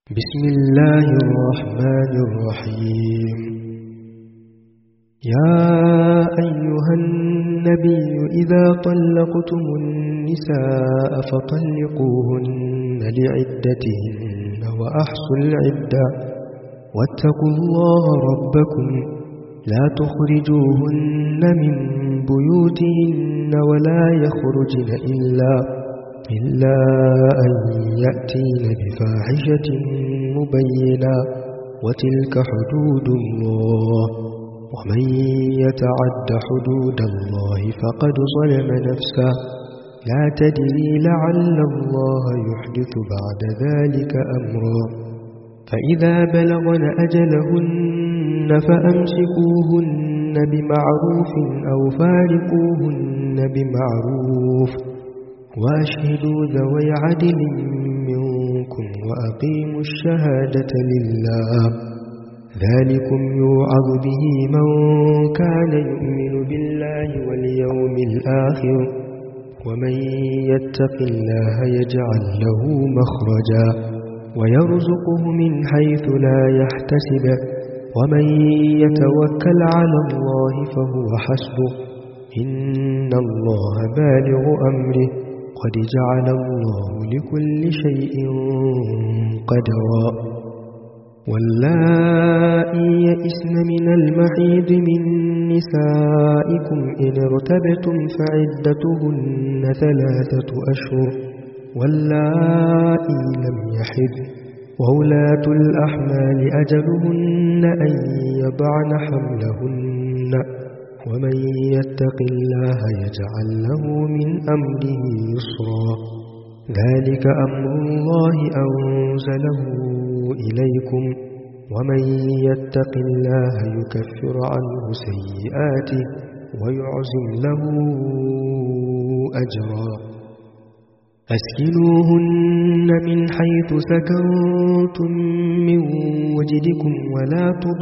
بسم الله الرحمن الرحيم. يا أيها النبي إذا طلقتم النساء فطلقوهن لعدتهن وأحصوا العدة واتقوا الله ربكم لا تخرجوهن من بيوتهن ولا يخرجن إلا أن يأتين بفاحشة مبينة وتلك حدود الله ومن يتعد حدود الله فقد ظلم نفسه لا تدري لعل الله يحدث بعد ذلك أمرا فإذا بلغن أجلهن فأمسكوهن بمعروف أو فارقوهن بمعروف وأشهدوا ذوي عدل منكم وأقيموا الشهادة لله ذلكم يوعظ به من كان يؤمن بالله واليوم الآخر ومن يتق الله يجعل له مخرجا ويرزقه من حيث لا يحتسب ومن يتوكل على الله فهو حسبه إن الله بالغ أمره قد جعل الله لكل شيء قدرا واللائي يئسن من المحيض من نسائكم إن ارتبتم فعدتهن 3 أشهر واللائي لم يحضن وولاة الأحمال أجلهن أن يضعن حملهن ومن يتق الله يجعل له من أمره يسرا ذلك أمر الله أنزله إليكم ومن يتق الله يكفر عنه سيئاته ويعظم له أجرا أسكنوهن من حيث سكنتم من وجدكم ولا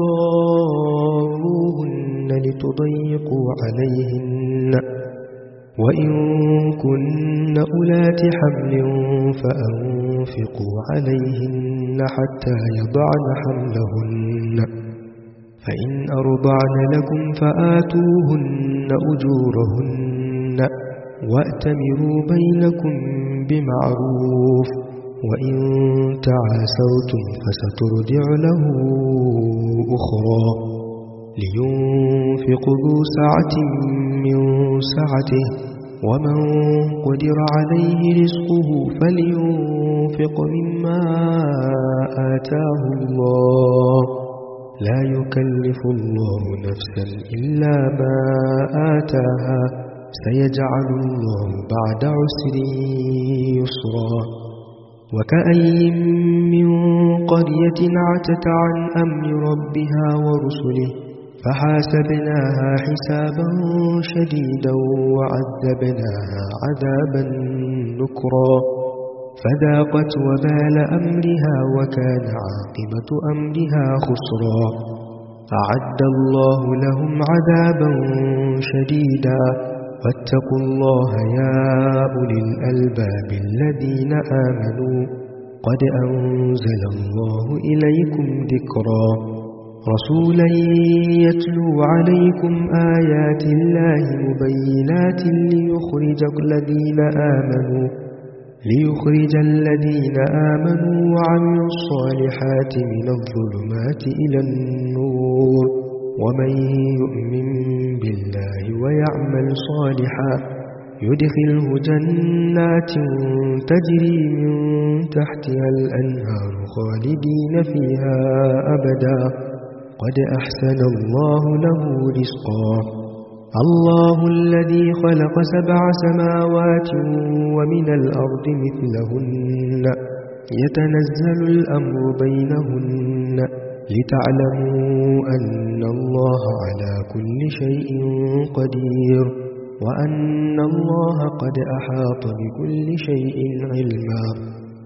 تضاروهن لتضيقوا عليهن وإن كن أولات حمل فأنفقوا عليهن حتى يضعن حملهن فإن أرضعن لكم فآتوهن أجورهن وأتمروا بينكم بمعروف وإن تعاسرتم فسترجع له أخرى لينفق ذو سعة من سعته ومن قدر عليه رزقه فلينفق مما آتاه الله لا يكلف الله نفسا إلا ما آتاها سيجعل الله بعد عسر يسرا وكأي من قرية عتت عن أمر ربها ورسله فحاسبناها حسابا شديدا وعذبناها عذابا نكرا فذاقت وبال أمرها وكان عاقبة أمرها خسرا أعد الله لهم عذابا شديدا فاتقوا الله يا أولي الألباب الذين آمنوا قد أنزل الله إليكم ذكرا رسولا يتلو عليكم آيات الله مبينات ليخرج الذين آمنوا وعملوا الصالحات من الظلمات إلى النور ومن يؤمن بالله ويعمل صالحا يدخله جنات تجري من تحتها الأنهار خالدين فيها أبدا قد أحسن الله له رزقا الله الذي خلق 7 سماوات ومن الأرض مثلهن يتنزل الأمر بينهن لتعلموا أن الله على كل شيء قدير وأن الله قد أحاط بكل شيء علما